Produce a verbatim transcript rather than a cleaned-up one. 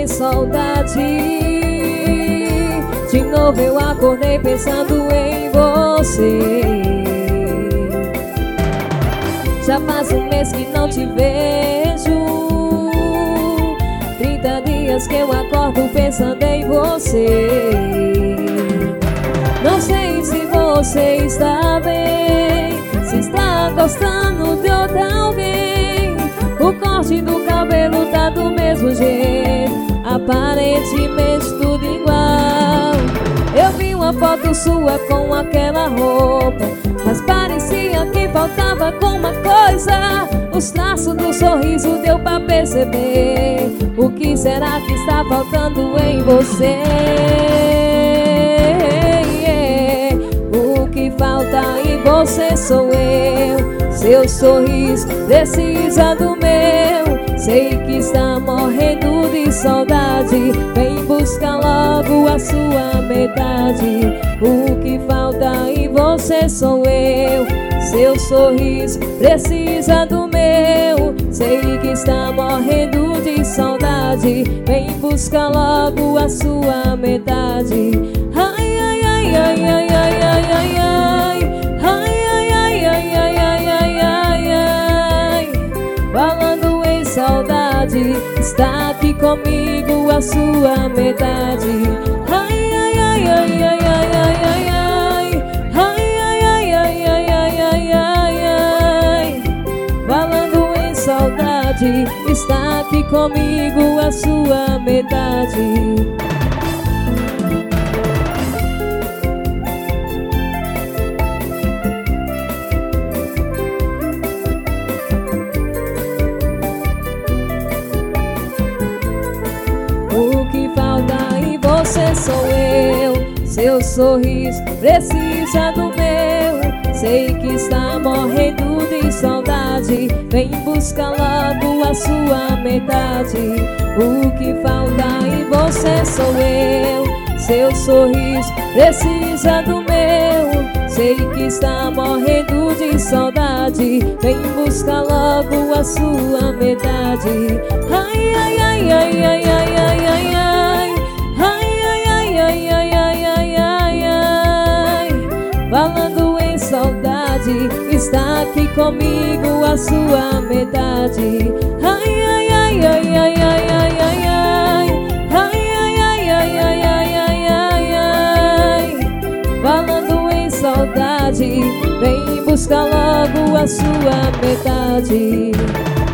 em saudade. De novo eu acordei pensando em você. Já faz um mês que não te vejo, trinta dias que eu acordo pensando em você. Não sei se você está bem, se está gostando de outra alguém. O corte do cabelo tá do mesmo jeito, aparentemente tudo igual. Eu vi uma foto sua com aquela roupa, mas parecia que faltava com uma coisa. Os traços do sorriso deu pra perceber. O que será que está faltando em você? O que falta em você sou eu. Seu sorriso precisa do meu. Sei que está morrendo de saudade. Vem buscar logo a sua metade. O que falta em você sou eu. Seu sorriso precisa do meu. Sei que está morrendo de saudade. Vem buscar logo a sua metade. Ai, ai, ai, ai, ai, ai, ai, ai, ai. Ai, ai, ai, ai, ai, ai, ai, ai, ai. Falando em saudade, está aqui comigo a sua metade. Ai, ai, ai, ai, ai, ai, ai, ai, ai. Ai, ai, ai, ai, ai, ai, ai, ai, ai. Falando em saudade, está aqui comigo a sua metade. O que falta em você sou eu. Seu sorriso precisa do meu. Sei que está morrendo de saudade. Vem buscar logo a sua metade. O que falta em você sou eu. Seu sorriso precisa do meu. Sei que está morrendo de saudade. Vem buscar logo a sua metade. Ai, ai, ai, ai, ai, ai, ai, ai, ai. Ai, ai, ai, ai, ai, ai, ai, ai, ai. Falando em saudade, está aqui comigo a sua metade. Ai, ai, ai, ai, ai, ai, ai, ai, ai. Ai, ai, ai, ai, ai, ai, ai, ai, ai. Falando em saudade, vem buscar logo a sua metade.